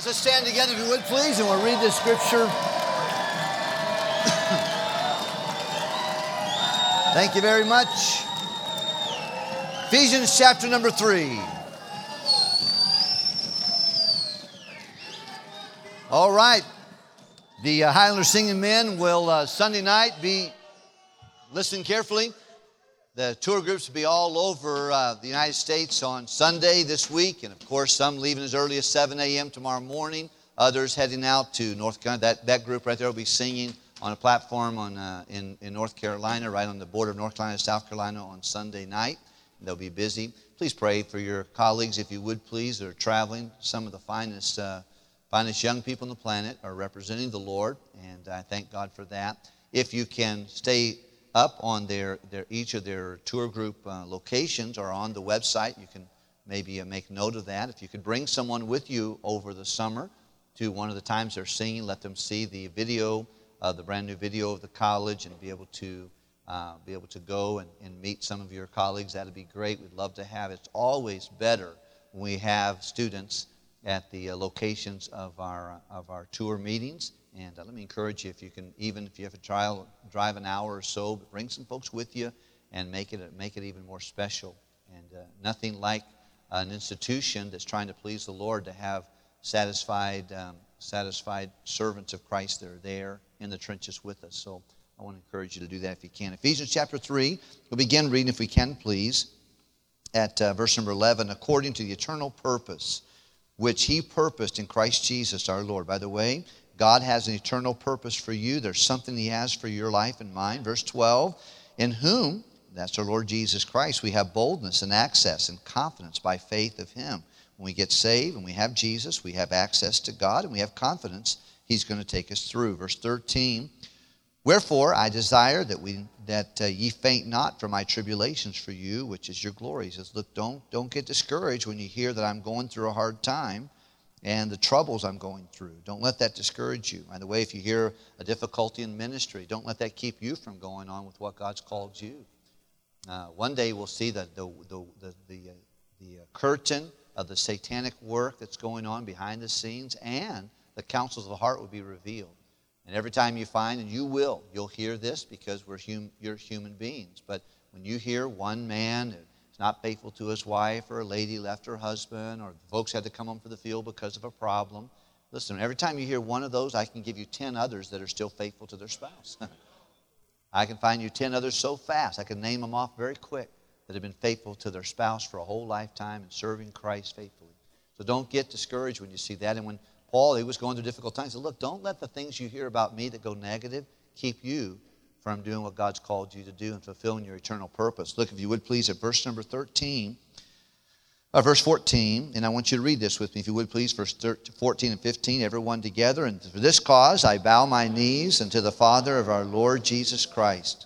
rise. Let's stand together if you would, please, and we'll read this scripture. Thank you very much. Ephesians chapter number 3. All right. The Highlander Singing Men will Sunday night listen carefully. The tour groups will be all over the United States on Sunday this week. And of course, some leaving as early as 7 a.m. tomorrow morning. Others heading out to North Carolina. That group right there will be singing on a platform in North Carolina, right on the border of North Carolina and South Carolina on Sunday night. They'll be busy. Please pray for your colleagues, if you would, please. They're traveling. Some of the finest young people on the planet are representing the Lord, and I thank God for that. If you can stay up on each of their tour group locations or on the website, you can maybe make note of that. If you could bring someone with you over the summer to one of the times they're singing, let them see the video, the brand new video of the college, and be able to go and meet some of your colleagues. That'd be great. We'd love to have it. It's always better when we have students at the locations of our tour meetings. And let me encourage you, if you can, even if you have to drive an hour or so, but bring some folks with you and make it even more special. And nothing like an institution that's trying to please the Lord to have satisfied servants of Christ that are there in the trenches with us. So I want to encourage you to do that if you can. Ephesians chapter 3, we'll begin reading, if we can, please, at verse number 11. According to the eternal purpose which He purposed in Christ Jesus our Lord. By the way, God has an eternal purpose for you. There's something He has for your life and mine. Verse 12, in whom, that's our Lord Jesus Christ, we have boldness and access and confidence by faith of Him. When we get saved and we have Jesus, we have access to God and we have confidence He's going to take us through. Verse 13, wherefore I desire that ye faint not for my tribulations for you, which is your glory. He says, look, don't get discouraged when you hear that I'm going through a hard time and the troubles I'm going through. Don't let that discourage you. By the way, if you hear a difficulty in ministry, don't let that keep you from going on with what God's called you. One day we'll see the curtain of the satanic work that's going on behind the scenes, and the counsels of the heart will be revealed. And every time you find, and you'll hear this because you're human beings. But when you hear one man is not faithful to his wife, or a lady left her husband, or folks had to come home from the field because of a problem, listen, every time you hear one of those, I can give you 10 others that are still faithful to their spouse. I can find you 10 others so fast, I can name them off very quick, that have been faithful to their spouse for a whole lifetime and serving Christ faithfully. So don't get discouraged when you see that. And when Paul, he was going through difficult times, he said, look, don't let the things you hear about me that go negative keep you from doing what God's called you to do and fulfilling your eternal purpose. Look, if you would please, at verse number 14, and I want you to read this with me, if you would please, verse 14 and 15, everyone together. And for this cause I bow my knees unto the Father of our Lord Jesus Christ.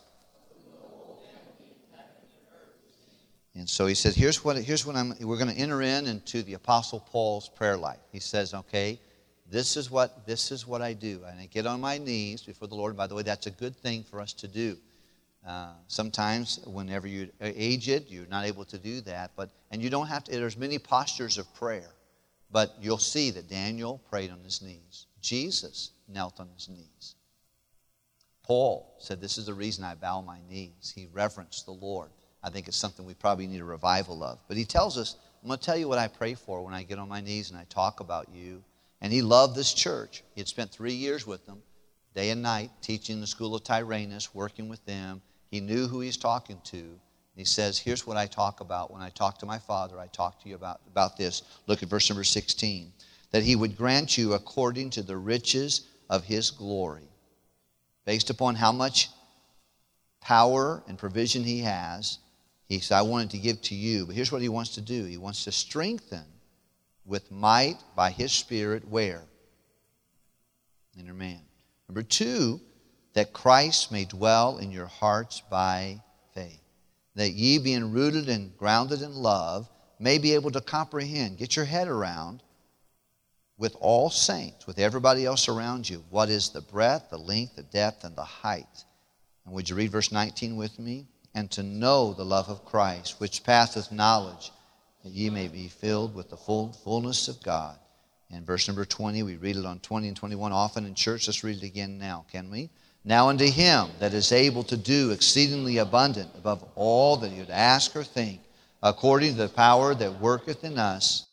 And so he says, we're going to enter into the Apostle Paul's prayer life. He says, okay, this is what I do. And I get on my knees before the Lord. And by the way, that's a good thing for us to do. Sometimes, whenever you're aged, you're not able to do that. And you don't have to. There's many postures of prayer. But you'll see that Daniel prayed on his knees. Jesus knelt on his knees. Paul said, this is the reason I bow my knees. He reverenced the Lord. I think it's something we probably need a revival of. But he tells us, I'm going to tell you what I pray for when I get on my knees and I talk about you. And he loved this church. He had spent 3 years with them, day and night, teaching the school of Tyrannus, working with them. He knew who he's talking to. And he says, here's what I talk about. When I talk to my Father, I talk to you about this. Look at verse number 16. That he would grant you according to the riches of his glory. Based upon how much power and provision he has, he said, I wanted to give to you. But here's what he wants to do. He wants to strengthen with might by his Spirit, where? Inner man. Number 2, that Christ may dwell in your hearts by faith. That ye, being rooted and grounded in love, may be able to comprehend, get your head around, with all saints, with everybody else around you, what is the breadth, the length, the depth, and the height. And would you read verse 19 with me? And to know the love of Christ, which passeth knowledge, that ye may be filled with the fullness of God. And verse number 20, we read it on 20 and 21 often in church. Let's read it again now, can we? Now unto him that is able to do exceedingly abundant above all that you would ask or think, according to the power that worketh in us.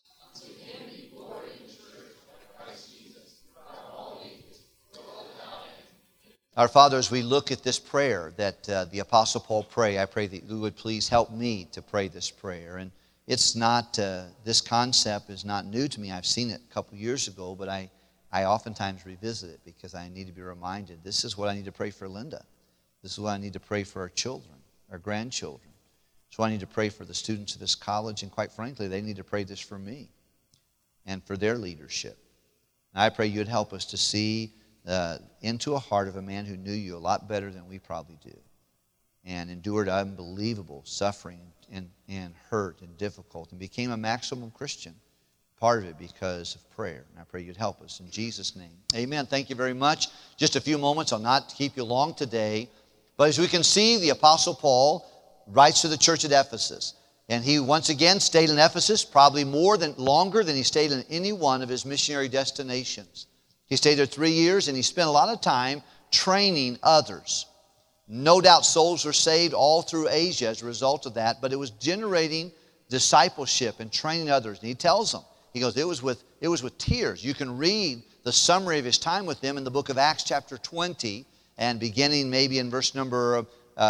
Our Father, as we look at this prayer that the Apostle Paul prayed, I pray that you would please help me to pray this prayer. And it's not, this concept is not new to me. I've seen it a couple years ago, but I oftentimes revisit it because I need to be reminded. This is what I need to pray for Linda. This is what I need to pray for our children, our grandchildren. So I need to pray for the students of this college, and quite frankly, they need to pray this for me and for their leadership. And I pray you'd help us to see into a heart of a man who knew you a lot better than we probably do and endured unbelievable suffering and hurt and difficult and became a maximum Christian, part of it because of prayer. And I pray you'd help us in Jesus' name. Amen. Thank you very much. Just a few moments. I'll not keep you long today. But as we can see, the Apostle Paul writes to the church at Ephesus. And he once again stayed in Ephesus probably longer than he stayed in any one of his missionary destinations. He stayed there 3 years, and he spent a lot of time training others. No doubt souls were saved all through Asia as a result of that, but it was generating discipleship and training others. And he tells them, he goes, it was with tears. You can read the summary of his time with them in the book of Acts chapter 20, and beginning maybe in verse number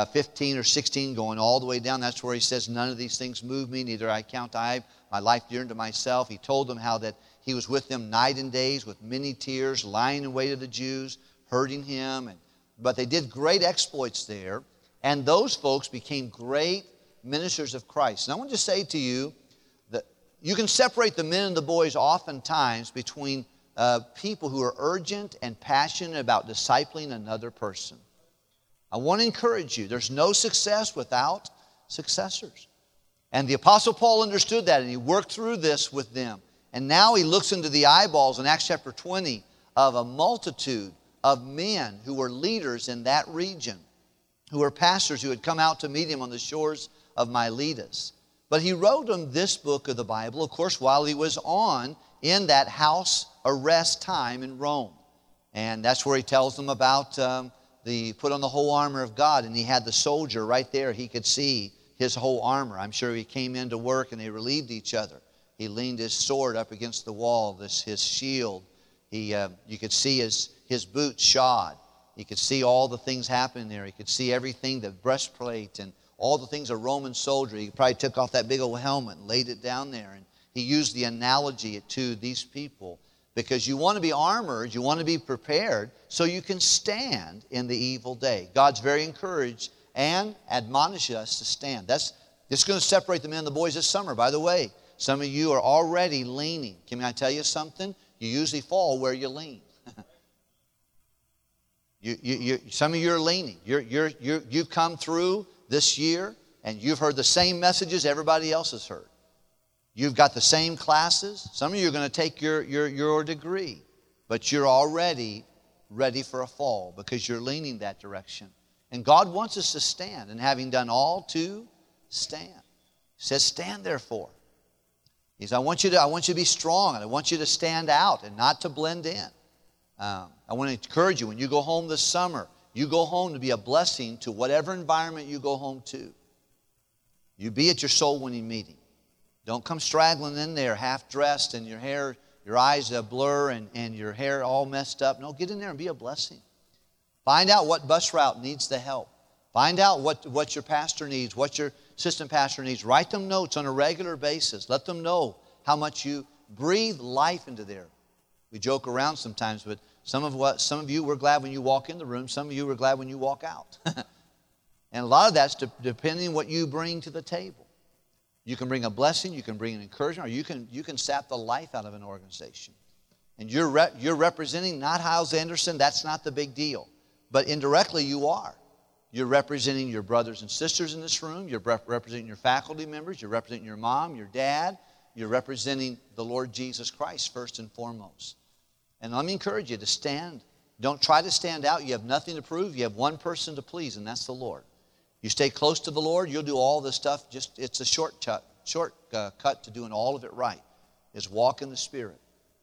15 or 16, going all the way down. That's where he says, none of these things move me, neither I count I my life dear unto myself. He told them how that he was with them night and days with many tears, lying in wait of the Jews, hurting him. But they did great exploits there, and those folks became great ministers of Christ. And I want to say to you that you can separate the men and the boys oftentimes between people who are urgent and passionate about discipling another person. I want to encourage you, there's no success without successors. And the Apostle Paul understood that, and he worked through this with them. And now he looks into the eyeballs in Acts chapter 20 of a multitude of men who were leaders in that region, who were pastors who had come out to meet him on the shores of Miletus. But he wrote them this book of the Bible, of course, while he was in that house arrest time in Rome. And that's where he tells them about put on the whole armor of God. And he had the soldier right there. He could see his whole armor. I'm sure he came into work and they relieved each other. He leaned his sword up against the wall, his shield. You could see his boots shod. You could see all the things happening there. He could see everything, the breastplate and all the things a Roman soldier. He probably took off that big old helmet and laid it down there. And he used the analogy to these people because you want to be armored, you want to be prepared so you can stand in the evil day. God's very encouraged and admonishes us to stand. It's going to separate the men and the boys this summer, by the way. Some of you are already leaning. Can I tell you something? You usually fall where you lean. Some of you are leaning. You've come through this year and you've heard the same messages everybody else has heard. You've got the same classes. Some of you are going to take your degree, but you're already ready for a fall because you're leaning that direction. And God wants us to stand, and having done all to stand. He says, stand therefore. He says, I want you to be strong, and I want you to stand out and not to blend in. I want to encourage you, when you go home this summer, you go home to be a blessing to whatever environment you go home to. You be at your soul-winning meeting. Don't come straggling in there half-dressed and your hair, your eyes a blur and your hair all messed up. No, get in there and be a blessing. Find out what bus route needs the help. Find out what your pastor needs, what your assistant pastor needs. Write them notes on a regular basis. Let them know how much you breathe life into there. We joke around sometimes, but some of you were glad when you walk in the room. Some of you were glad when you walk out. And a lot of that's depending on what you bring to the table. You can bring a blessing, you can bring an encouragement, or you can sap the life out of an organization. And you're representing not Hyles Anderson. That's not the big deal. But indirectly you are. You're representing your brothers and sisters in this room. You're representing your faculty members. You're representing your mom, your dad. You're representing the Lord Jesus Christ first and foremost. And let me encourage you to stand. Don't try to stand out. You have nothing to prove. You have one person to please, and that's the Lord. You stay close to the Lord, you'll do all this stuff. It's a shortcut to doing all of it right, is walk in the Spirit.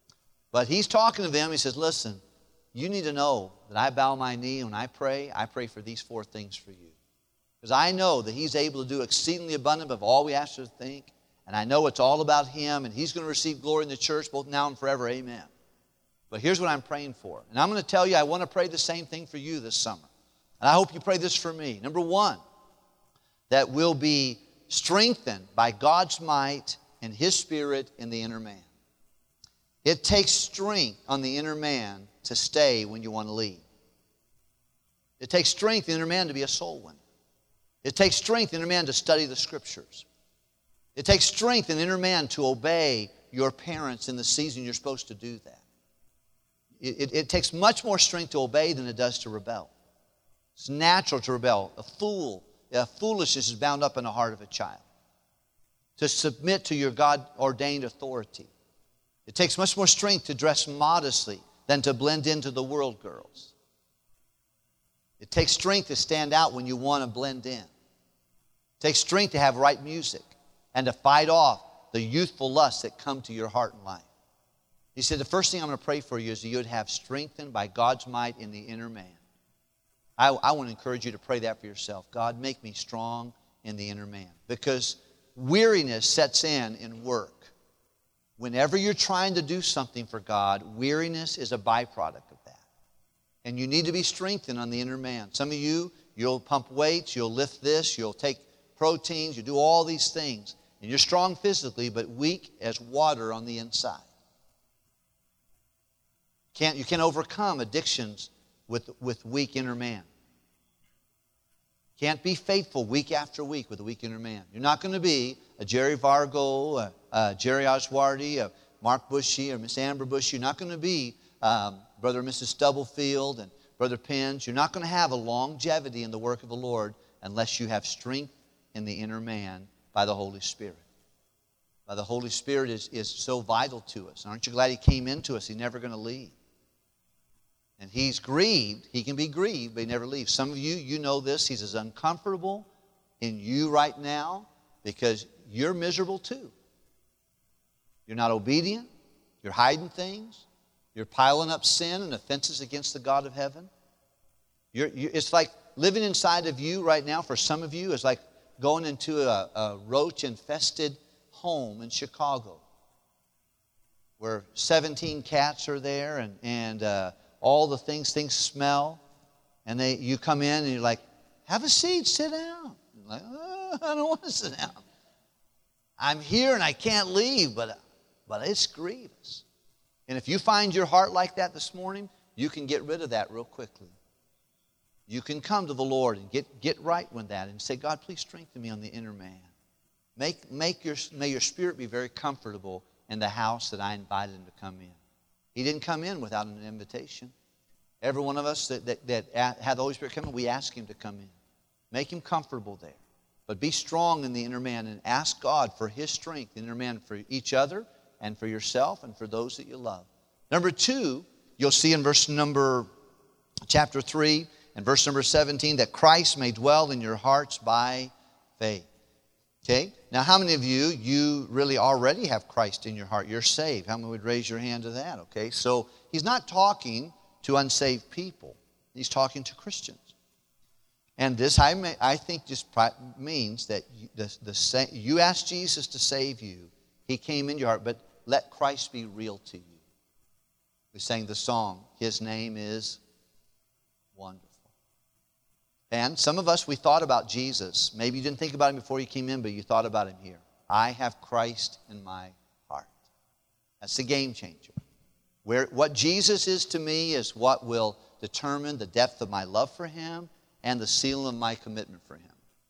But he's talking to them. He says, listen, you need to know that I bow my knee when I pray for these 4 things for you. Because I know that he's able to do exceedingly abundant of all we ask or think. And I know it's all about him, and he's going to receive glory in the church both now and forever. Amen. But here's what I'm praying for. And I'm going to tell you, I want to pray the same thing for you this summer. And I hope you pray this for me. Number 1, that we'll be strengthened by God's might and his Spirit in the inner man. It takes strength on the inner man to stay when you want to leave. It takes strength in the inner man to be a soul winner. It takes strength in the inner man to study the Scriptures. It takes strength in the inner man to obey your parents in the season you're supposed to do that. It takes much more strength to obey than it does to rebel. It's natural to rebel. Foolishness is bound up in the heart of a child. To submit to your God-ordained authority. It takes much more strength to dress modestly than to blend into the world girls. It takes strength to stand out when you want to blend in. It takes strength to have right music and to fight off the youthful lusts that come to your heart and life. He said, the first thing I'm going to pray for you is that you would have strengthened by God's might in the inner man. I want to encourage you to pray that for yourself. God, make me strong in the inner man. Because weariness sets in work. Whenever you're trying to do something for God, weariness is a byproduct of that. And you need to be strengthened on the inner man. Some of you, you'll pump weights, you'll lift this, you'll take proteins, you do all these things. And you're strong physically, but weak as water on the inside. You can't overcome addictions with weak inner man. Can't be faithful week after week with a weak inner man. You're not going to be a Jerry Vargo, a Jerry Oswardy, a Mark Bushy, or Miss Amber Bushy. You're not going to be Brother and Mrs. Stubblefield and Brother Pins. You're not going to have a longevity in the work of the Lord unless you have strength in the inner man by the Holy Spirit. By the Holy Spirit is so vital to us. Aren't you glad He came into us? He's never going to leave. And He's grieved. He can be grieved, but He never leaves. Some of you, you know this. He's as uncomfortable in you right now because you're miserable too. You're not obedient. You're hiding things. You're piling up sin and offenses against the God of heaven. It's like living inside of you right now, for some of you, is like going into a roach-infested home in Chicago where 17 cats are there and all the things smell. And you come in and you're like, have a seat, sit down. You're like, oh, I don't want to sit down. I'm here and I can't leave, but it's grievous. And if you find your heart like that this morning, you can get rid of that real quickly. You can come to the Lord and get right with that and say, God, please strengthen me on the inner man. May your spirit be very comfortable in the house that I invited him to come in. He didn't come in without an invitation. Every one of us that had the Holy Spirit come in, we ask him to come in. Make him comfortable there. But be strong in the inner man and ask God for his strength in the inner man for each other and for yourself and for those that you love. Number 2, you'll see in chapter 3 and verse number 17 that Christ may dwell in your hearts by faith. Okay? Now, how many of you really already have Christ in your heart? You're saved. How many would raise your hand to that? Okay? So, he's not talking to unsaved people. He's talking to Christians. And this, I think, just means that you asked Jesus to save you. He came in your heart, but let Christ be real to you. We sang the song, His name is wonderful. And some of us, we thought about Jesus. Maybe you didn't think about him before you came in, but you thought about him here. I have Christ in my heart. That's the game changer. What Jesus is to me is what will determine the depth of my love for him and the seal of my commitment for him.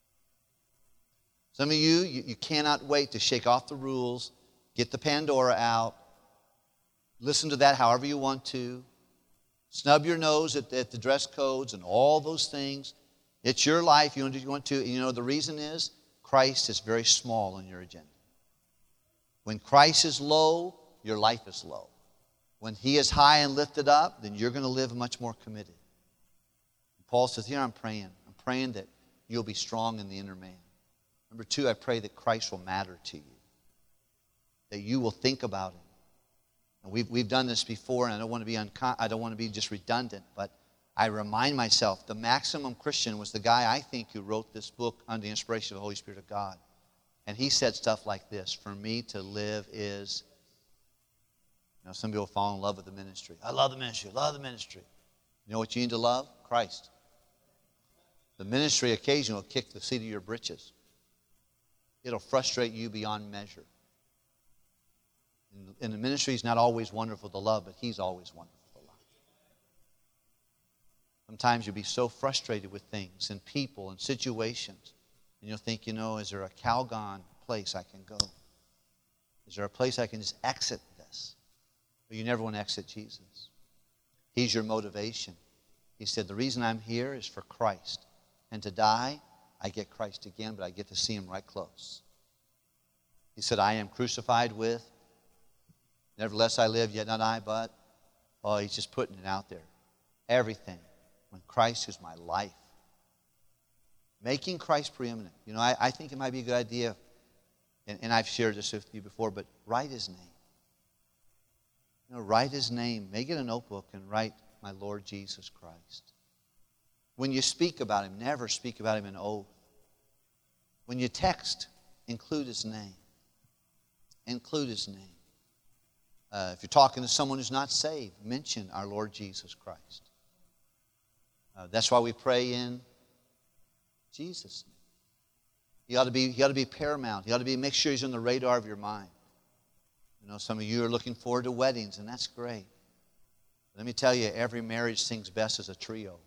Some of you cannot wait to shake off the rules, get the Pandora out, listen to that however you want to, snub your nose at the dress codes and all those things. It's your life. You want to. You know, the reason is Christ is very small on your agenda. When Christ is low, your life is low. When he is high and lifted up, then you're going to live much more committed. Paul says, here I'm praying that you'll be strong in the inner man. Number 2, I pray that Christ will matter to you. That you will think about him. And we've done this before, and I don't want to be just redundant, but I remind myself the maximum Christian was the guy I think who wrote this book under the inspiration of the Holy Spirit of God. And he said stuff like this: for me to live is, some people fall in love with the ministry. I love the ministry, love the ministry. You know what you need to love? Christ. The ministry occasionally will kick the seat of your britches. It'll frustrate you beyond measure. And the ministry is not always wonderful to love, but He's always wonderful to love. Sometimes you'll be so frustrated with things and people and situations, and you'll think, is there a Calgon place I can go? Is there a place I can just exit this? But you never want to exit Jesus. He's your motivation. He said, the reason I'm here is for Christ. And to die, I get Christ again, but I get to see Him right close. He said, I am crucified with, nevertheless I live, yet not I, but, He's just putting it out there. Everything, when Christ is my life. Making Christ preeminent. I think it might be a good idea, and I've shared this with you before, but write His name. Write His name. Make it a notebook and write, my Lord Jesus Christ. When you speak about Him, never speak about Him in oath. When you text, include His name. Include His name. If you're talking to someone who's not saved, mention our Lord Jesus Christ. That's why we pray in Jesus' name. He ought to be paramount. He ought to make sure He's on the radar of your mind. Some of you are looking forward to weddings, and that's great. Let me tell you, every marriage sings best as a trio.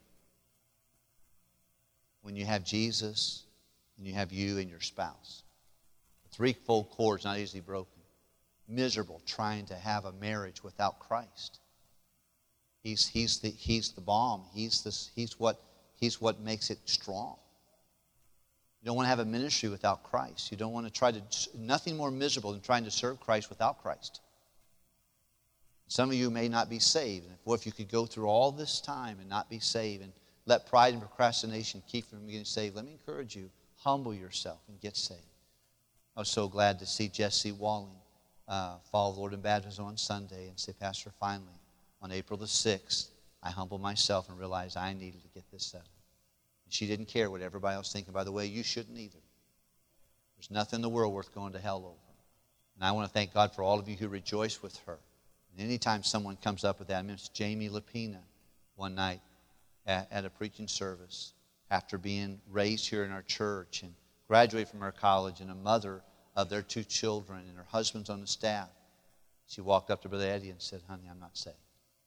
When you have Jesus, and you have you and your spouse. The threefold cord is not easily broken. Miserable trying to have a marriage without Christ. He's the balm. He's what makes it strong. You don't want to have a ministry without Christ. You don't want to nothing more miserable than trying to serve Christ without Christ. Some of you may not be saved. Boy, if you could go through all this time and not be saved and let pride and procrastination keep you from getting saved, let me encourage you, humble yourself and get saved. I was so glad to see Jesse Walling follow the Lord in baptism on Sunday and say, Pastor, finally, on April the 6th, I humbled myself and realized I needed to get this settled. She didn't care what everybody else thinking. By the way, you shouldn't either. There's nothing in the world worth going to hell over. And I want to thank God for all of you who rejoice with her. And anytime someone comes up with that, I mean, it's Jamie Lapina one night at a preaching service after being raised here in our church and graduated from our college and a mother of their 2 children and her husband's on the staff. She walked up to Brother Eddie and said, honey, I'm not saved.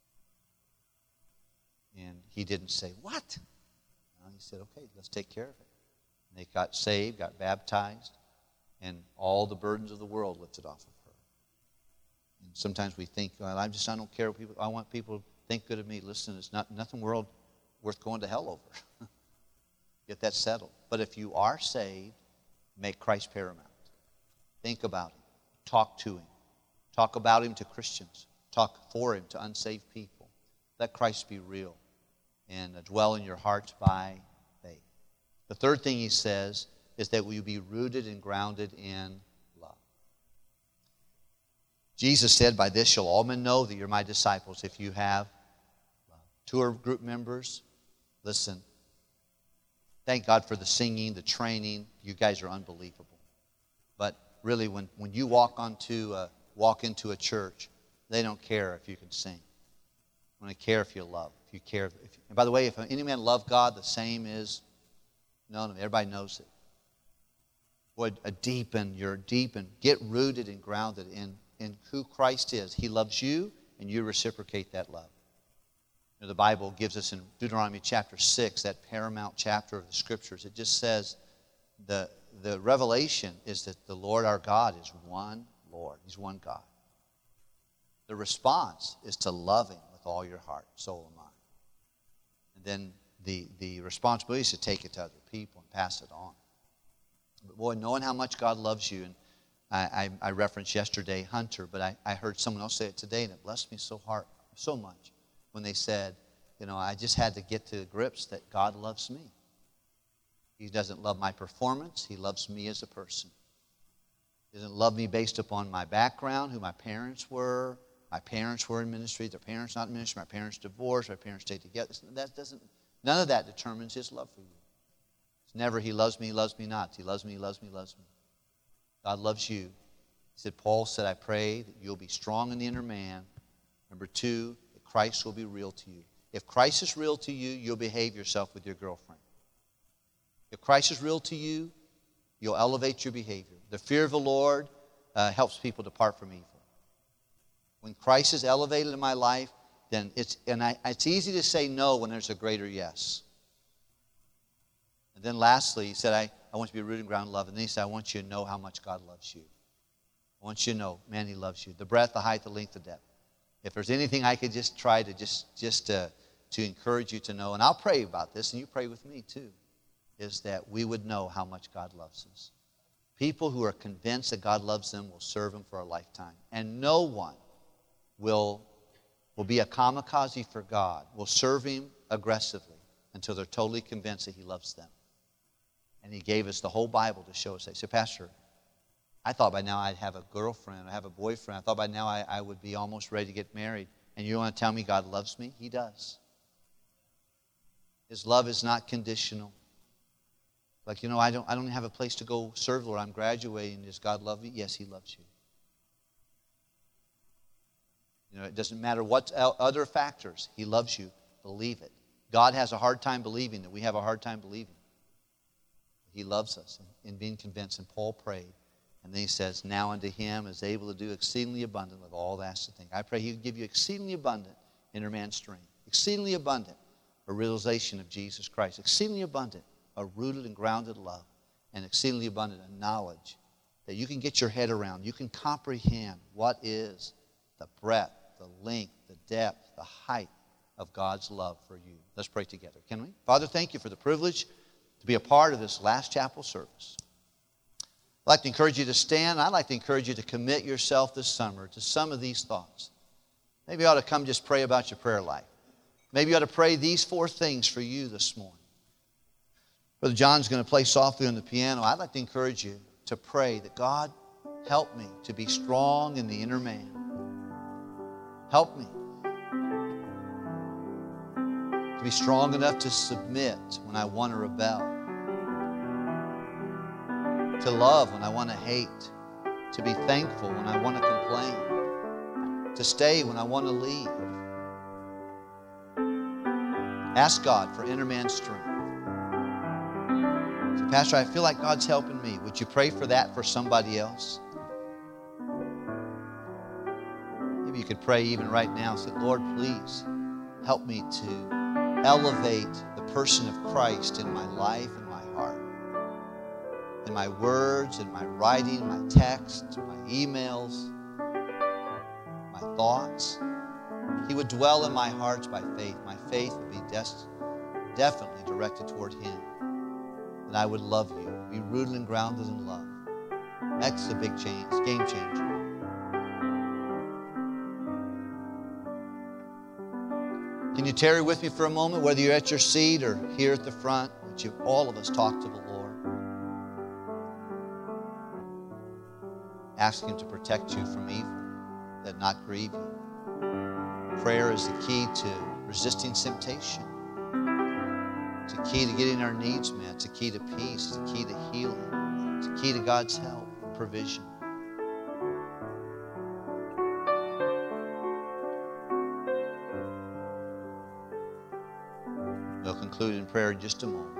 And he didn't say, what? He said, okay, let's take care of it. And they got saved, got baptized, and all the burdens of the world lifted off of her. And sometimes we think, well, I don't care what people, I want people to think good of me. Listen, it's nothing world worth going to hell over. Get that settled. But if you are saved, make Christ paramount. Think about Him. Talk to Him. Talk about Him to Christians. Talk for Him to unsaved people. Let Christ be real and dwell in your hearts by faith. The third thing he says is that we be rooted and grounded in love. Jesus said, by this shall all men know that you're my disciples if you have love. Tour group members, listen, thank God for the singing, the training. You guys are unbelievable. But really, when you walk into a church, they don't care if you can sing. They care if you love. If you care. And by the way, if any man love God, the same is known. Everybody knows it. Boy, get rooted and grounded in who Christ is. He loves you, and you reciprocate that love. The Bible gives us in Deuteronomy chapter 6, that paramount chapter of the Scriptures. It just says the revelation is that the Lord our God is one Lord. He's one God. The response is to love Him with all your heart, soul, and mind. And then the responsibility is to take it to other people and pass it on. But boy, knowing how much God loves you, and I referenced yesterday Hunter, but I heard someone else say it today, and it blessed me so much when they said, I just had to get to grips that God loves me. He doesn't love my performance. He loves me as a person. He doesn't love me based upon my background, who my parents were, My parents were in ministry. Their parents not in ministry. My parents divorced. My parents stayed together. None of that determines his love for you. It's never he loves me not. He loves me, he loves me, he loves me. God loves you. He said, Paul said, I pray that you'll be strong in the inner man. Number 2, that Christ will be real to you. If Christ is real to you, you'll behave yourself with your girlfriend. If Christ is real to you, you'll elevate your behavior. The fear of the Lord helps people depart from evil. When Christ is elevated in my life, then it's easy to say no when there's a greater yes. And then lastly, he said, I want you to be rooted and grounded in love. And then he said, I want you to know how much God loves you. I want you to know, man, he loves you. The breadth, the height, the length, the depth. If there's anything I could just try to to encourage you to know, and I'll pray about this, and you pray with me too, is that we would know how much God loves us. People who are convinced that God loves them will serve him for a lifetime. And no one will be a kamikaze for God, will serve him aggressively until they're totally convinced that he loves them. And he gave us the whole Bible to show us that. He said, Pastor, I thought by now I'd have a girlfriend, I'd have a boyfriend. I thought by now I would be almost ready to get married. And you want to tell me God loves me? He does. His love is not conditional. Like, I don't have a place to go serve the Lord. I'm graduating. Does God love me? Yes, he loves you. It doesn't matter what other factors. He loves you. Believe it. God has a hard time believing that we have a hard time believing. He loves us in being convinced. And Paul prayed. And then he says, now unto him is able to do exceedingly abundant with all that's to think. I pray he would give you exceedingly abundant inner man strength. Exceedingly abundant a realization of Jesus Christ. Exceedingly abundant a rooted and grounded love. And exceedingly abundant a knowledge that you can get your head around. You can comprehend what is the breadth, the length, the depth, the height of God's love for you. Let's pray together, can we? Father, thank you for the privilege to be a part of this last chapel service. I'd like to encourage you to stand. I'd like to encourage you to commit yourself this summer to some of these thoughts. Maybe you ought to come just pray about your prayer life. Maybe you ought to pray these 4 things for you this morning. Brother John's going to play softly on the piano. I'd like to encourage you to pray that God, help me to be strong in the inner man. Help me to be strong enough to submit when I want to rebel. To love when I want to hate. To be thankful when I want to complain. To stay when I want to leave. Ask God for inner man strength. Say, Pastor, I feel like God's helping me. Would you pray for that for somebody else? Maybe you could pray even right now. Say, Lord, please help me to elevate the person of Christ in my life and my heart. In my words, in my writing, my text, my emails, my thoughts. He would dwell in my heart by faith. My faith would be definitely directed toward him. And I would love you, be rooted and grounded in love. That's the big change, game changer. Can you tarry with me for a moment, whether you're at your seat or here at the front? Would you, all of us, talk to the Lord? Ask him to protect you from evil, that not grieve you. Prayer is the key to resisting temptation. It's a key to getting our needs met. It's a key to peace. It's a key to healing. It's a key to God's help and provision. We'll conclude in prayer in just a moment.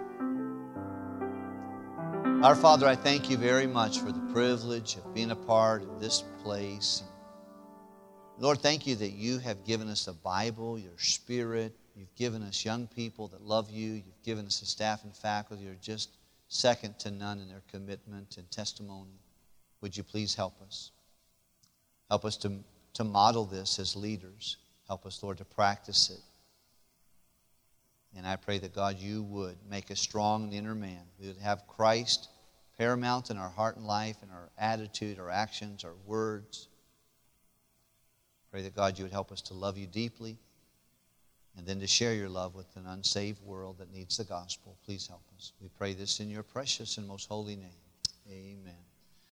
Our Father, I thank you very much for the privilege of being a part of this place. Lord, thank you that you have given us a Bible, your Spirit. You've given us young people that love you. You've given us a staff and faculty who are just second to none in their commitment and testimony. Would you please help us? Help us to model this as leaders. Help us, Lord, to practice it. And I pray that, God, you would make us strong in the inner man. We would have Christ paramount in our heart and life, in our attitude, our actions, our words. Pray that, God, you would help us to love you deeply and then to share your love with an unsaved world that needs the gospel. Please help us. We pray this in your precious and most holy name. Amen.